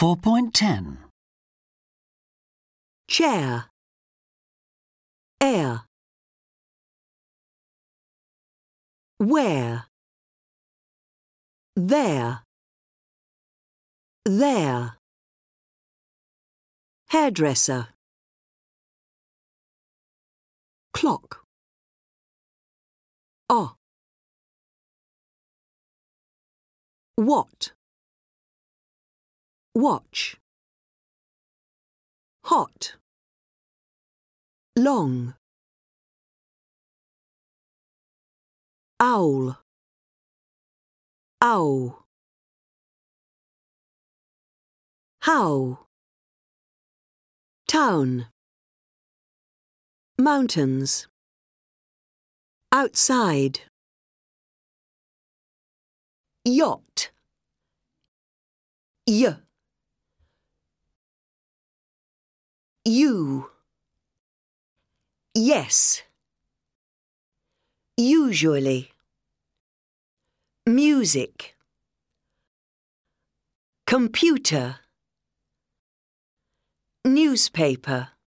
4.10. Chair, air. Where, there, there. Hairdresser, clock. Oh. What, watch. Hot, long. Owl, owl. How, town. Mountains, outside. Yacht, y. You, yes. Usually. Music, computer. Newspaper.